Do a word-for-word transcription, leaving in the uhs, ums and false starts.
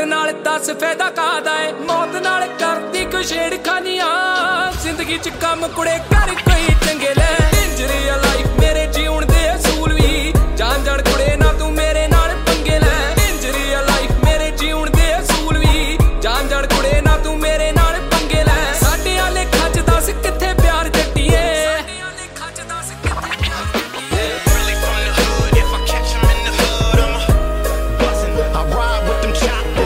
नाल दस फायदा कादा है मौत नाल करदी कोई छेड़खानियां जिंदगी च कम कुड़े कर कोई चंगे ले